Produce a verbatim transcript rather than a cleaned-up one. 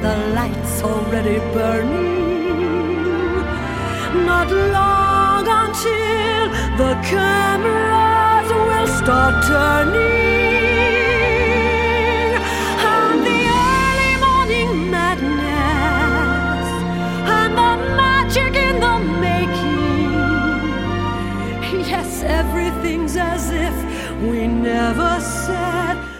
the lights already burning. Not long until the cameras will start turning, and the early morning madness and the magic in the making. Yes, everything's as if we never said